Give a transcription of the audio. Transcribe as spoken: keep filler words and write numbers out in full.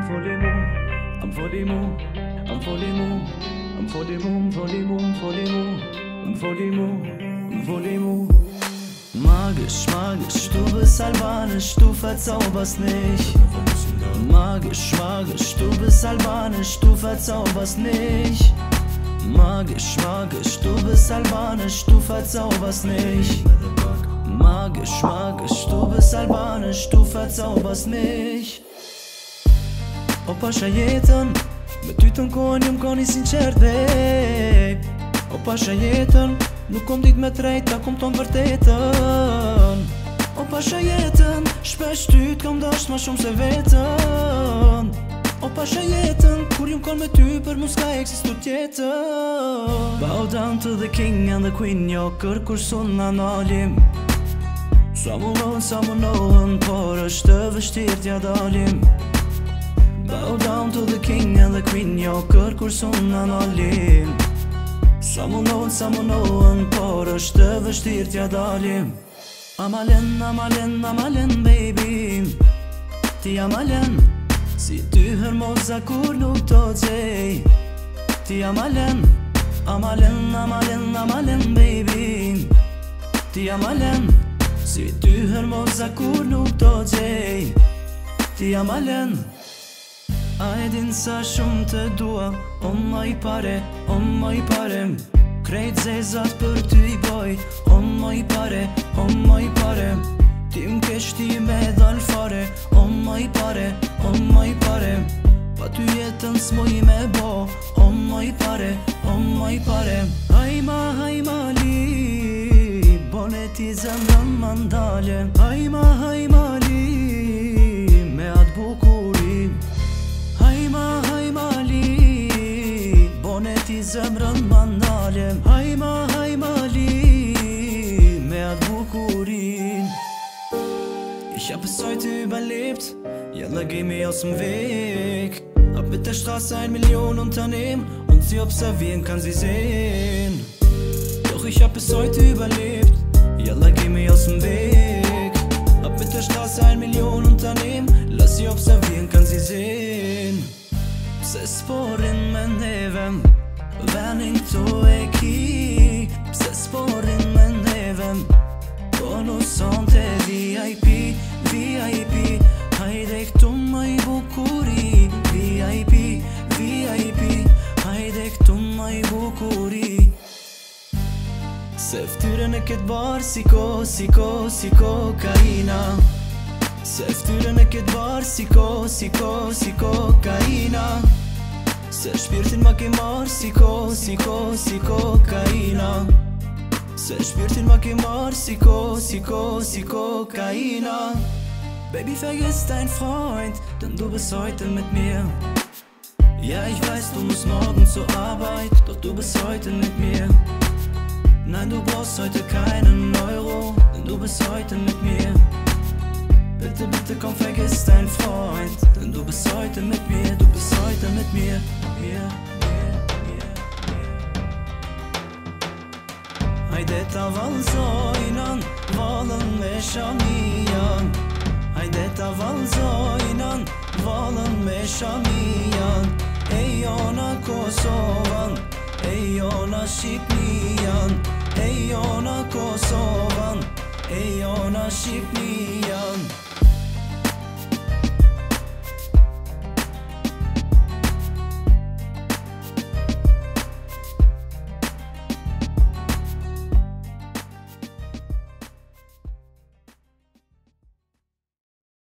fully moon, I'm fully moon, I'm fully moon, I'm fully moon, fully moon, fully moon, I'm fully moon, I'm fully moon. Magisch, magisch, du bist albanisch, du verzauberst mich. Magisch, magisch, du bist albanisch, du verzauberst mich. Magisch, magisch, du bist albanisch, du verzauberst mich. Magisch, magisch, du bist albanisch, du verzauberst mich. O pasha jetën, me ty të n'kon jëm koni sinqert babe. O pasha jetën, nuk kom dit me trejta, kom ton vërtetën. O pasha jetën, shpesh ty t'kom dasht ma shumë se vetën. O pasha jetën, kur jëm kon me ty për mu s'ka eksistu tjetën. Bow down to the king and the queen, jo kër kur sun na nalim. Sa mu nohen, sa mu nohen, por është të vështirë t'ja dalim. Bow down to the king and the queen, jo kër kur sun na nalim. Sa mu nohen, sa mu nohen, por është të vështirë t'ja dalim. Amalen, amalen, amalen baby, ti amalen, si ty hermoza kur nuk të gjej. Ti amalen, amalen, amalen, amalen baby, ti amalen, si ty hermoza kur nuk të gjej. Ti amalen. A e din sa shumë të dua, o ma i pare, o ma i pare. Krejt zezat për ty i boj, o ma i pare, o ma i pare. Ti m'kesh ti me dal fare, o ma i pare, o ma i pare. Pa ty jetën s'moj me bo, o ma i pare, o ma i pare. Hajma, hajma li, bone ti zemrën mandale. Hajma, hajma li, me atë bukuri. Hajma, hajma li, bone ti zemrën mandale. Hajma, hajma li, me atë bukurin. Ich hab es heute überlebt, jalla geh mir aus dem Weg. Hab mit der Straße ein Million Unternehmen und sie observieren kann sie sehen. Doch ich hab es heute überlebt, jalla geh mir aus dem Weg. Hab mit der Straße ein Million Unternehmen, lass sie observieren kann sie sehen. Pse sporin me neve, venin këtu e ki. Pse sporin me neve, po nuk sonte V I P, V I P. Hajde këtu ma i bukuri, V I P, V I P. Hajde këtu ma i bukuri. Se ftyrën e këtë barë si ko, si ko, si kokaina. Se ftyrën e këtë barë si ko, si ko, si kokaina. Se shpirtin ma ke marë si ko, si ko, si kokaina. Se shpirtin ma ke marë si ko, si ko, si kokaina. Baby, vergiss dein Freund, denn du bist heute mit mir. Ja, ich weiß, du musst morgen zur Arbeit, doch du bist heute mit mir. Nein, du brauchst heute keinen Euro, denn du bist heute mit mir. Bitte, bitte komm, vergiss dein Freund, denn du bist heute mit mir, du bist heute mit mir. Mir, mir, mir, mir. Hajde ta valzojnan, valën me shamijan. Hajde ta valzojnan, valën me shamijan. E jona Kosovan, e jona Shqipnijan. E jona Kosovan, e jona Shqipnijan.